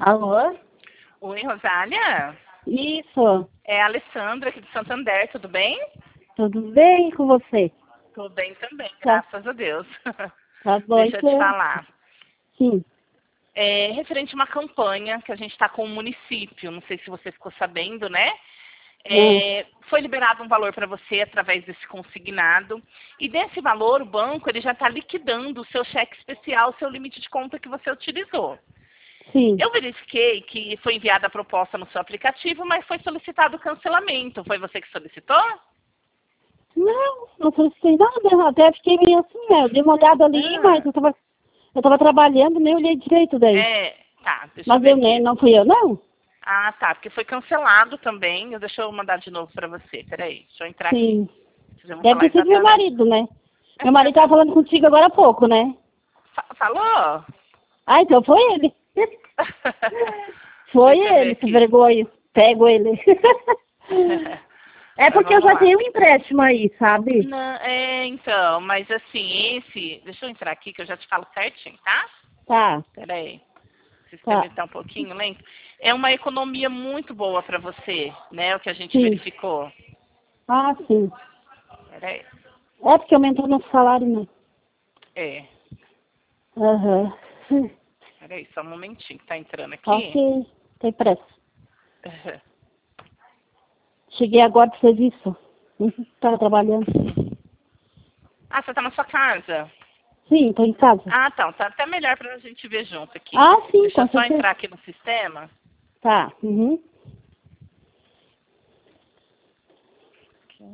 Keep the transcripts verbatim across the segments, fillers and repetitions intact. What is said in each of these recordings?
Alô? Oi, Rosália? Isso. É a Alessandra aqui de Santander, tudo bem? Tudo bem com você? Tudo bem também, Tá, graças a Deus. tá bom, Deixa eu te então. falar. Sim. É referente a uma campanha que a gente está com o município, não sei se você ficou sabendo, né? Não. É, foi liberado um valor para você através desse consignado. E desse valor, o banco ele já está liquidando o seu cheque especial, o seu limite de conta que você utilizou. Sim. Eu verifiquei que foi enviada a proposta no seu aplicativo, mas foi solicitado o cancelamento. Foi você que solicitou? Não, não solicitei nada. Até fiquei meio assim, né? Eu dei uma olhada ali, mas Ah, eu tava, eu tava trabalhando, nem olhei direito daí. é, tá, deixa eu Mas ver eu nem, aqui. não fui eu, não? Ah, tá, porque foi cancelado também. Deixa eu mandar de novo para você. Peraí, deixa eu entrar aqui. Sim. Vocês vão Deve falar ter sido meu exatamente. marido, né? Meu marido tava falando contigo agora há pouco, né? Fa- Falou? Ah, então foi ele. Foi Deixa eu ver ele, esse aqui. vergonha. Pego ele. É Mas porque eu vamos já lá. tenho um empréstimo aí, sabe? Não, é, então, mas assim, esse. Deixa eu entrar aqui que eu já te falo certinho, tá? Tá, Peraí. O sistema tá. está um pouquinho lento. É uma economia muito boa para você, né? O que a gente Sim. verificou. Ah, sim. Peraí. É porque aumentou nosso salário, né? É. Aham. Hum, Peraí, só um momentinho que tá entrando aqui. Ok, tem pressa. Cheguei agora do serviço. Estava trabalhando. Ah, você tá na sua casa? Sim, tô em casa. Ah, então, tá até melhor pra gente ver junto aqui. Ah, sim, Deixa com eu só certeza. entrar aqui no sistema. Tá. Uhum. Aqui.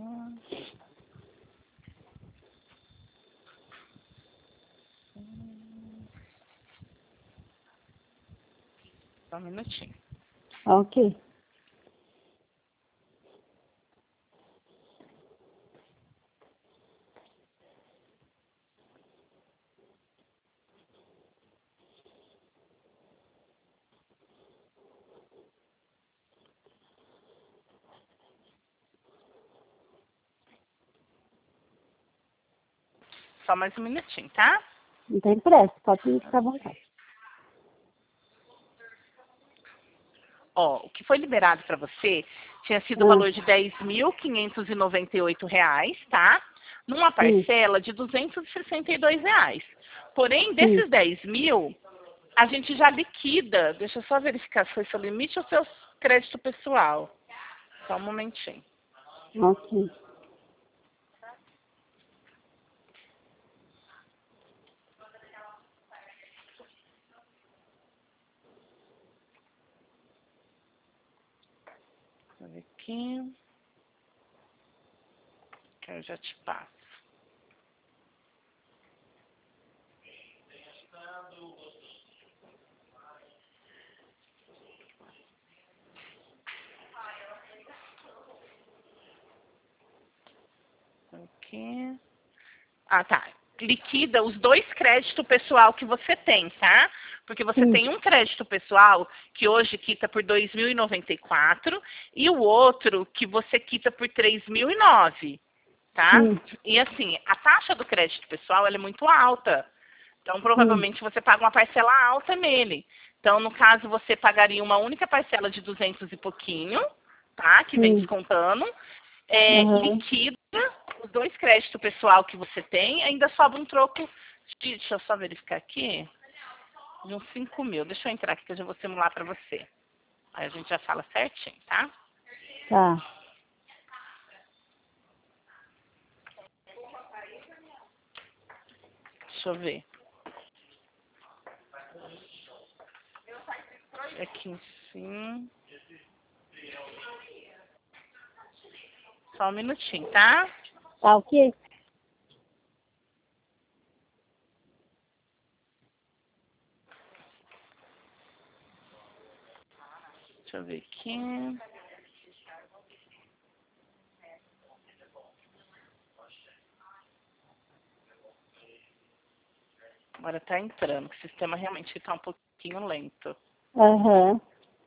Só um minutinho. Ok. Só mais um minutinho, tá? Não tem pressa, pode ficar à vontade. Ó, o que foi liberado para você tinha sido o Ah, valor de dez mil quinhentos e noventa e oito reais, tá? Numa sim, parcela de duzentos e sessenta e dois reais. Porém, sim. desses dez mil, a gente já liquida. Deixa eu só verificar se foi seu limite ou seu crédito pessoal. Só um momentinho. Ok. Deixa eu ver aqui. Que eu já te passo. Aqui. Ah, tá. Liquida os dois créditos pessoal que você tem, tá? Porque você Sim, tem um crédito pessoal que hoje quita por dois mil e noventa e quatro e o outro que você quita por três mil e nove, tá? sim, E assim, a taxa do crédito pessoal ela é muito alta. Então, sim. provavelmente você paga uma parcela alta nele. Então, no caso, você pagaria uma única parcela de duzentos e pouquinho, tá? Que vem Sim. descontando. É, Aham. liquida os dois créditos pessoal que você tem, ainda sobra um troco de, deixa eu só verificar aqui, de uns cinco mil. Deixa eu entrar aqui que eu já vou simular para você. Aí a gente já fala certinho, tá? Tá. Deixa eu ver. Aqui em cima. Só um minutinho, tá? Tá ok? Deixa eu ver aqui. Agora tá entrando, que o sistema realmente está um pouquinho lento. Aham.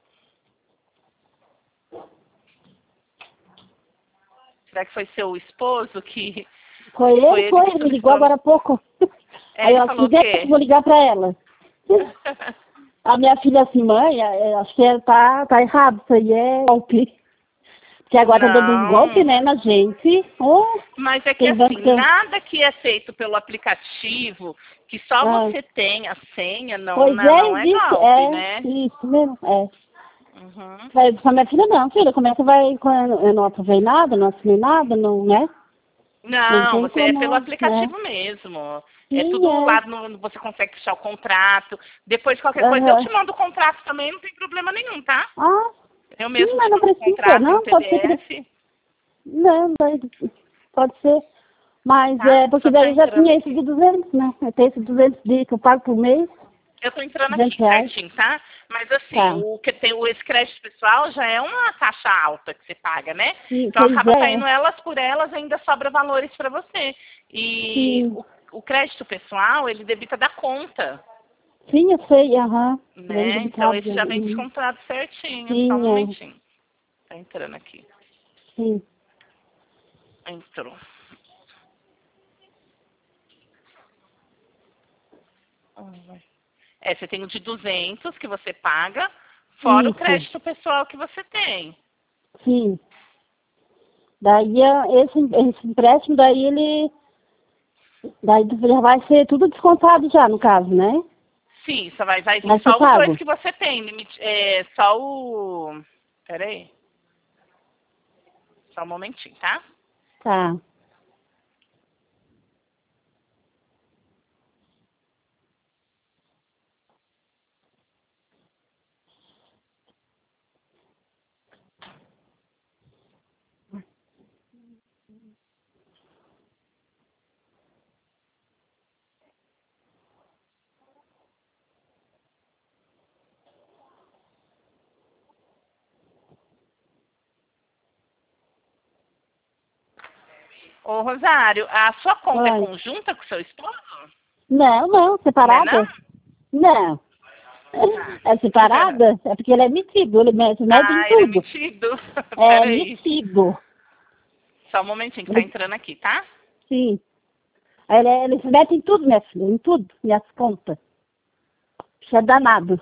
Será que foi seu esposo que Foi foi ele, ele foi, que ele me ligou solicitou? agora há pouco. É, Aí ele eu, se falou o quiser, eu quê? vou ligar pra ela. A minha filha assim, mãe, é, acho que é, tá, tá errado, isso aí é golpe. Porque agora tá dando um golpe, Não, né, na gente. Oh, mas é que tem banco assim, que eu... nada que é feito pelo aplicativo, que só Ah, você tem a senha, não, pois não, é, não é existe, golpe, é, né? isso mesmo, é. Uhum. Vai com a minha filha não, filha, como é que vai, quando eu não aprovei nada, não assinei nada, não, né? Não Não, tem você é pelo como, né? aplicativo mesmo. É Sim, tudo é. lá, no, você consegue fechar o contrato. Depois, qualquer coisa, eu Aham. te mando o contrato também, não tem problema nenhum, tá? Ah, Eu sim, mesmo mas te não mando o precisa, contrato em não, pode ser que... ele- P D F. Não, vai- pode ser. Mas Tá? é, porque Só tô daí já entrando tinha esse aqui. de duzentos, né? Eu tenho esse duzentos de que eu pago por mês, Eu tô entrando duzentos aqui reais. certinho, tá? Mas assim, Tá. o que tem o esse crédito pessoal já é uma taxa alta que você paga, né? Sim, Então pois acaba é. saindo elas por elas, ainda sobra valores para você. E Sim. o, o crédito pessoal, ele debita da conta, Sim, eu sei, aham. Vem né? Então debitado. esse já vem Uhum. descontado certinho. Só um Sim, é. momentinho. Tá entrando aqui. Sim. Entrou. É, você tem o de duzentos que você paga, fora o Isso. crédito pessoal que você tem. Sim. Daí é, esse, esse empréstimo, daí ele. Daí já vai ser tudo descontado já, no caso, né? Sim, só vai, vai vir Vai ser só os dois pago. que você tem. Limite, é, só o. Pera aí. Só um momentinho, tá? Tá. Ô, Rosário, a sua conta é Vai. conjunta com o seu esposo? Não, não, Né, não? separada? Não. Tá. É separada? É porque ele é metido, ele mete, mete em Ah, ele é tudo. metido? É Pera aí. metido. Só um momentinho que tá Ele, entrando aqui, tá? sim. Ele, ele se mete em tudo, minha filha, em tudo, minhas contas. Isso é danado.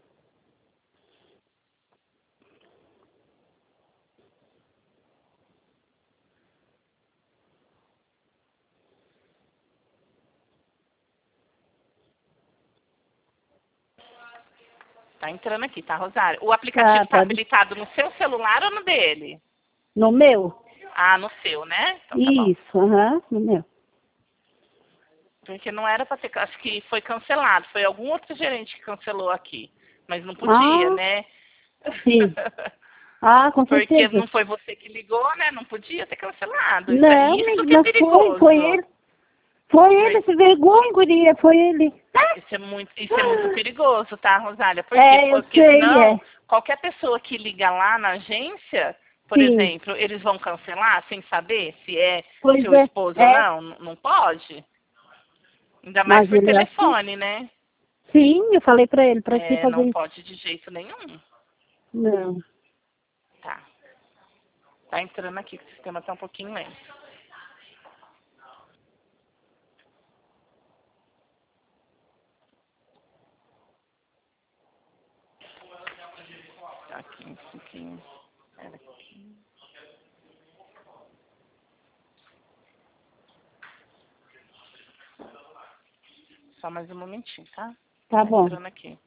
Tá entrando aqui, tá, Rosário? O aplicativo Tá, tá pode. habilitado no seu celular ou no dele? No meu? Ah, no seu, né? Então tá bom. Isso, aham, no meu. Porque não era para ter, acho que foi cancelado. Foi algum outro gerente que cancelou aqui. Mas não podia, Ah, né? sim. Ah, com Porque certeza. não foi você que ligou, né? Não podia ter cancelado. Isso, é- Não, isso mas que é mas foi, foi perigoso. ele. Foi ele, Por- esse vergonha, guria, foi ele. Isso é muito, isso é muito perigoso, tá, Rosália? Por quê? É, eu Porque sei, senão, é. qualquer pessoa que liga lá na agência, por Sim, exemplo, eles vão cancelar sem saber se é pois seu é. esposo ou É, não? N- Não pode. Ainda mais mas por ele é assim. telefone, né? Sim, eu falei pra ele, pra que É, não fazer isso? pode de jeito nenhum. Não. Tá. Tá entrando aqui, que o sistema tá um pouquinho lento. Tá aqui um pouquinho. Pera aqui. Só mais um momentinho, tá? Tá Tá bom. entrando aqui.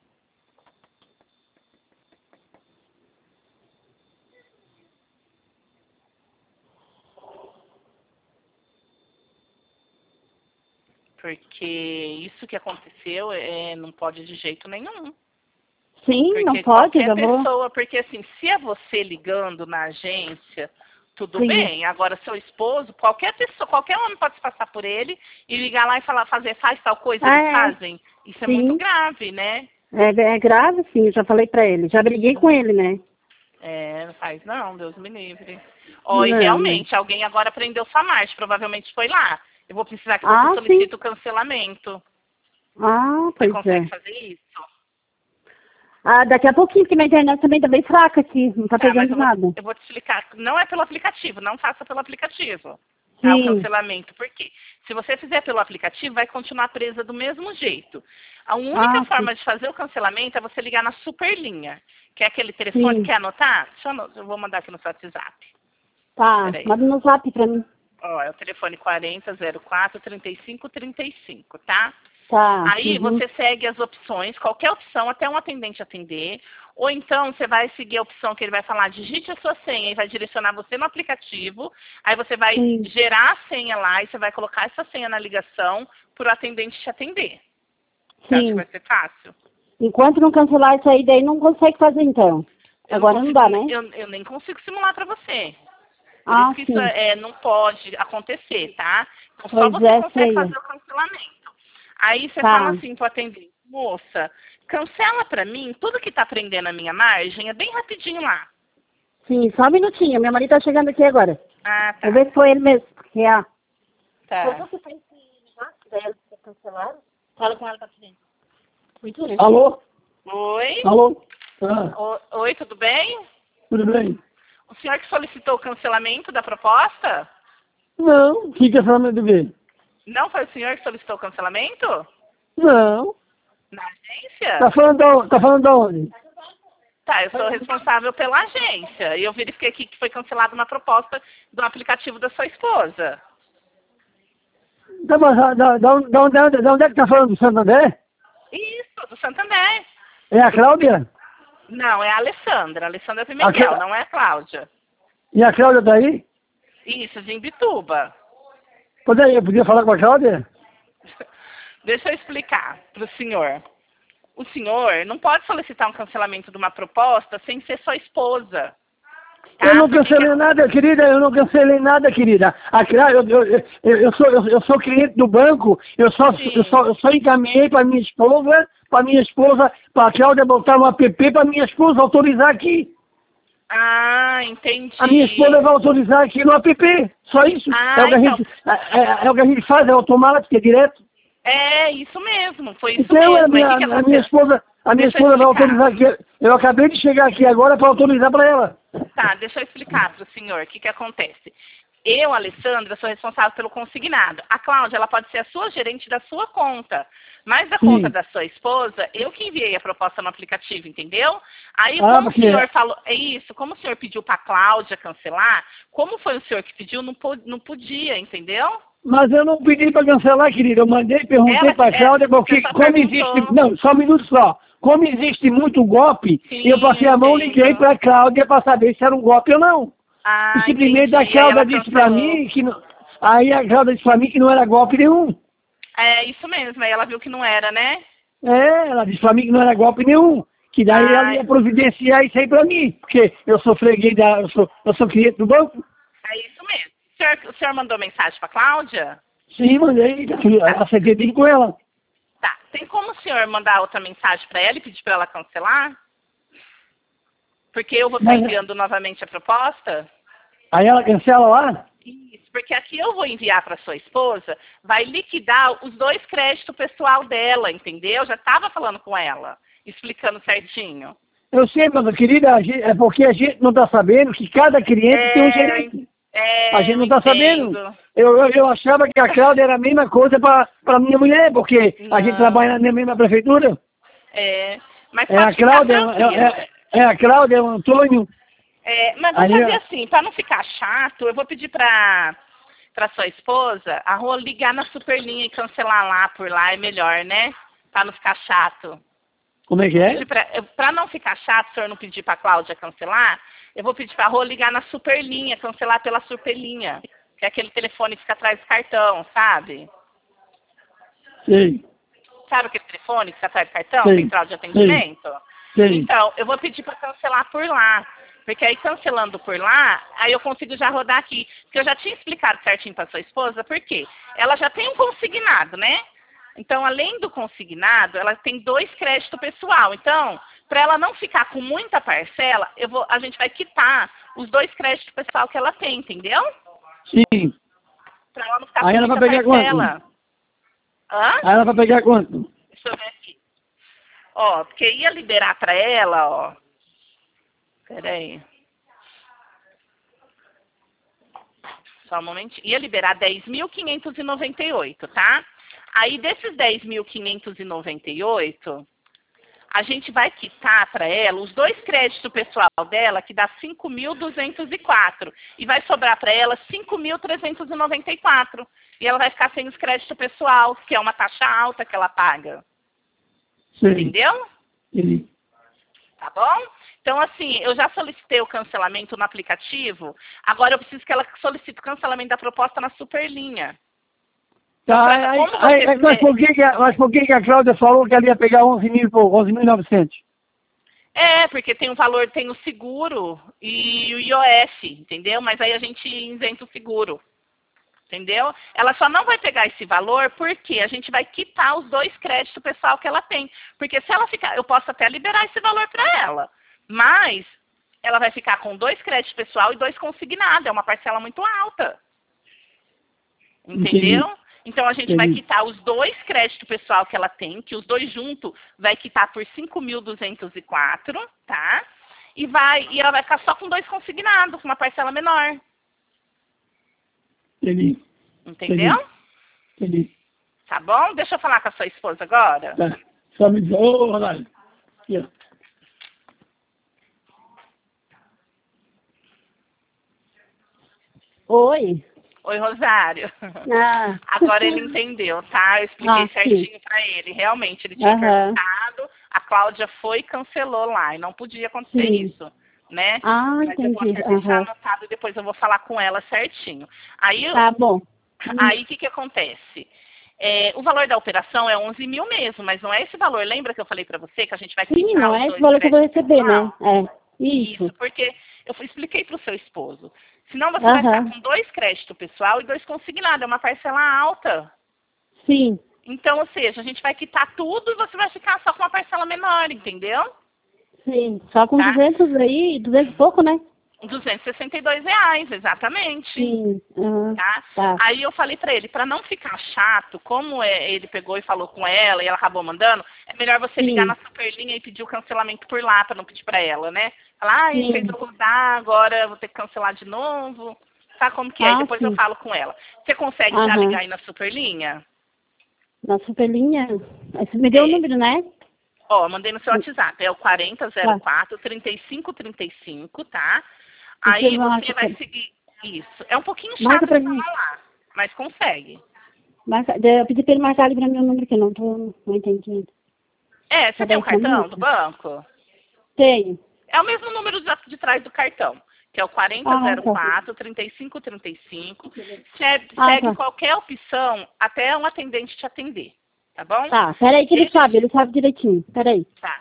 Porque isso que aconteceu é, não pode de jeito nenhum. Sim, não Porque pode, eu qualquer já vou. pessoa, porque assim, se é você ligando na agência, tudo Sim. bem. Agora, seu esposo, qualquer pessoa, qualquer homem pode se passar por ele e ligar lá e falar, fazer, faz tal coisa, Ah, eles é. fazem. Isso é muito Sim. grave, né? É, é grave, sim, eu já falei pra ele. Já briguei com ele, né? É, não faz não, Deus me livre. Ó, e Não, não. realmente, alguém agora prendeu sua marcha, provavelmente foi lá. Eu vou precisar que você Ah, sim. solicite o cancelamento. Ah, Você pois consegue é. fazer isso? Ah, daqui a pouquinho, porque minha internet também tá bem fraca aqui, não tá Tá, mas pegando eu vou, nada. eu vou te explicar. Não é pelo aplicativo, não faça pelo aplicativo. tá, o Sim. cancelamento. Por quê? Se você fizer pelo aplicativo, vai continuar presa do mesmo jeito. A única Ah, forma sim. de fazer o cancelamento é você ligar na Superlinha, que é aquele telefone. Sim. Quer anotar? Deixa eu, ano- eu vou mandar aqui no seu WhatsApp. Tá, Peraí. manda no zap pra mim. Ó, é o telefone quarenta, zero quatro, trinta e cinco, trinta e cinco, tá? Tá. Aí Uhum. você segue as opções, qualquer opção, até um atendente atender. Ou então você vai seguir a opção que ele vai falar, digite a sua senha e vai direcionar você no aplicativo. Aí você vai Sim. gerar a senha lá e você vai colocar essa senha na ligação para o atendente te atender. Você acha que Sim. vai ser fácil? Enquanto não cancelar isso aí, daí não consegue fazer então. Eu Agora não, consigo, dá, né? eu, eu nem consigo simular para você. Por Ah, isso que isso sim. é, não pode acontecer, tá? Então só Pois você é, consegue sei. fazer o cancelamento. Aí você fala Tá. assim pro atendente, moça, cancela pra mim tudo que tá prendendo a minha margem, é bem rapidinho lá. Sim, só um minutinho. Meu marido tá chegando aqui agora. Ah, Vou tá. ver se foi ele mesmo. Porque, ah, Tá. você tem esse negócio dela que cancelaram? Fala com ela pra frente. Muito bem. Alô? Oi? Alô? Ah, O- Oi, tudo bem? tudo bem? O senhor que solicitou o cancelamento da proposta? Não, fica falando do quê? Não foi o senhor que solicitou o cancelamento? Não. Na agência? Tá falando da onde? Tá falando da onde? Tá, eu sou responsável pela agência. E eu verifiquei aqui que foi cancelada uma proposta do aplicativo da sua esposa. Tá, mas da, da, da, onde, da, onde, da onde é que tá falando? Do Santander? Isso, do Santander. É a Cláudia? Não, é a Alessandra. A Alessandra Pimentel, Aquela- não é a Cláudia. E a Cláudia tá aí? Isso, de Imbituba. Poderia, eu podia falar com a Cláudia? Deixa eu explicar para o senhor. O senhor não pode solicitar um cancelamento de uma proposta sem ser sua esposa. Tá? Eu não Porque cancelei que- nada, querida, eu não cancelei nada, querida. A Cláudia, eu, eu, eu, eu sou, eu, eu sou cliente do banco, eu só, Sim. eu só, eu só encaminhei para minha esposa, para minha esposa, para a Cláudia botar um app para minha esposa autorizar aqui. Ah, entendi. A minha esposa vai autorizar aqui no app. Só isso. Ah, é, o que a então. gente, é, é- é o que a gente faz, é automático, é direto. É isso mesmo, foi isso Então a mesmo. minha, Aí, o que que a minha aconteceu? esposa, a minha Deixa eu esposa vai explicar. autorizar aqui. Eu acabei de chegar aqui agora para autorizar para ela. Tá, deixa eu explicar para o senhor o que, que acontece. Eu, Alessandra, sou responsável pelo consignado. A Cláudia, ela pode ser a sua gerente da sua conta. Mas da Sim. conta da sua esposa, eu que enviei a proposta no aplicativo, entendeu? Aí, Ah, como porque- o senhor falou... É isso, como o senhor pediu para a Cláudia cancelar, como foi o senhor que pediu, não, po- não podia, entendeu? Mas eu não pedi para cancelar, querida. Eu mandei, perguntei Ela- para a é, Cláudia, porque você só como perguntou. existe... Não, só um minuto só. Como existe muito golpe, Sim, eu passei a mão, entendo. liguei para a Cláudia para saber se era um golpe ou não. Ah, E simplesmente a entendi. Aí ela Cláudia disse para cancelou. mim que... Não, aí a Cláudia disse para mim que não era golpe nenhum. É isso mesmo, aí ela viu que não era, né? É, ela disse pra mim que não era golpe nenhum. Que daí Ai. ela ia providenciar isso aí pra mim. Porque eu sou freguês da. Eu sou, eu sou cliente do banco. É isso mesmo. O senhor, o senhor mandou mensagem para a Cláudia? Sim, mandei. Acertei tudo com ela. Tá. Tem como o senhor mandar outra mensagem para ela e pedir para ela cancelar? Porque eu vou estar Mas- enviando novamente a proposta? Aí ela cancela lá. Isso, porque aqui eu vou enviar para sua esposa, vai liquidar os dois créditos pessoal dela, entendeu? Já estava falando com ela, explicando certinho. Eu sei, mas querida, a gente- é porque a gente não tá sabendo que cada cliente tem um gerente. é, A gente não eu tá entendo. sabendo. Eu, eu, eu achava que a Cláudia era a mesma coisa pra, pra minha mulher, porque a gente Não. trabalha na mesma prefeitura. É, mas É a pode ficar Cláudia, é, tranquilo. é, é a Cláudia, é o Antônio. É, mas vamos Aí, fazer ó. assim, para não ficar chato, eu vou pedir para para sua esposa a Rô ligar na Superlinha e cancelar lá por lá, é melhor, né? Para não ficar chato. Como é que é? Para não ficar chato, se o senhor não pedir para a Cláudia cancelar, eu vou pedir para a Rô ligar na Superlinha, cancelar pela Superlinha, que é aquele telefone que fica atrás do cartão, sabe? Sei, Sabe aquele telefone que fica atrás do cartão, Sim. central de atendimento? sei. Então, eu vou pedir para cancelar por lá. Porque aí, cancelando por lá, aí eu consigo já rodar aqui. Porque eu já tinha explicado certinho para sua esposa, por quê? Ela já tem um consignado, né? Então, além do consignado, ela tem dois créditos pessoal. Então, para ela não ficar com muita parcela, eu vou, a gente vai quitar os dois créditos pessoal que ela tem, entendeu? Sim. Para ela não ficar Aí com ela muita vai pegar parcela. Hã? Aí ela vai pegar quanto? Deixa eu ver aqui. Ó, porque ia liberar para ela, ó. Peraí. Só um momentinho. Ia liberar dez mil quinhentos e noventa e oito, tá? Aí, desses dez mil quinhentos e noventa e oito, a gente vai quitar para ela os dois créditos pessoal dela, que dá cinco mil duzentos e quatro. E vai sobrar para ela cinco mil trezentos e noventa e quatro. E ela vai ficar sem os créditos pessoal, que é uma taxa alta que ela paga. Sim. Entendeu? Sim. Tá bom? Então, assim, eu já solicitei o cancelamento no aplicativo. Agora eu preciso que ela solicite o cancelamento da proposta na Superlinha. Tá, aí, Como aí, você aí, mas, por que que, a- mas por que que a Cláudia falou que ela ia pegar onze mil e novecentos? É, porque tem o valor, tem o seguro e o I O F, entendeu? Mas aí a gente isenta o seguro, entendeu? Ela só não vai pegar esse valor porque a gente vai quitar os dois créditos pessoal que ela tem. Porque se ela ficar, eu posso até liberar esse valor para ela, mas ela vai ficar com dois créditos pessoal e dois consignados, é uma parcela muito alta. Entendeu? Entendi. Então a gente Entendi. vai quitar os dois créditos pessoal que ela tem, que os dois juntos vai quitar por cinco mil duzentos e quatro, tá? E, vai, e ela vai ficar só com dois consignados, com uma parcela menor. Entendi. Entendeu? Entendi. Tá bom? Deixa eu falar com a sua esposa agora. Tá. Só me diz, ô, Rosário. Aqui, ó. Oi. Oi, Rosário. Ah. Agora ele entendeu, tá? Eu expliquei Ah, sim. certinho pra ele. Realmente, ele tinha Aham. perguntado, a Cláudia foi e cancelou lá, e não podia acontecer Sim. isso, né? Ah, Mas eu vou entendi. até deixar Aham. anotado e depois eu vou falar com ela certinho. Aí, eu- Tá bom. aí o que que acontece? É, o valor da operação é onze mil mesmo, mas não é esse valor. Lembra que eu falei pra você que a gente vai Sim, quitar não os é esse dois valor que eu vou créditos receber, pessoal? né? É. Isso, Isso. porque eu fui- expliquei para o seu esposo. Senão você vai Aham. ficar com dois créditos pessoal e dois consignados. É uma parcela alta. Sim. Então, ou seja, a gente vai quitar tudo e você vai ficar só com uma parcela menor, entendeu? Sim. Só com Tá. duzentos aí, duzentos e pouco, né? duzentos e sessenta e dois reais, exatamente. Sim. Aham. Tá? Tá. Aí eu falei pra ele, pra não ficar chato, como é, ele pegou e falou com ela e ela acabou mandando, é melhor você Sim. ligar na Superlinha e pedir o cancelamento por lá, pra não pedir pra ela, né? Falar, ah, ele Sim. fez eu rodar, agora eu vou ter que cancelar de novo. Tá como que é? Ah, E depois eu sim. falo com ela. Você consegue já Aham. ligar aí na Superlinha? Na superlinha. Aí você me deu o É. número, né? Ó, eu mandei no seu WhatsApp, é o quarenta zero quatro, Tá. trinta e cinco trinta e cinco, tá? Deixa Aí eu lá, você vai deixa eu- seguir isso. É um pouquinho Marca chato pra falar mim. lá, mas consegue. Marca, eu pedi pra ele marcar ali pra mim o número que eu não tô, não entendi. É, você Tá tem um bem, só um cartão minuto. do banco? Tenho. É o mesmo número de, de trás do cartão, que é o quarenta zero quatro, trinta e cinco trinta e cinco. Segue, Ah, segue tá. qualquer opção até um atendente te atender, tá bom? Tá, peraí que ele Deixa- sabe, ele sabe direitinho. Peraí. Tá.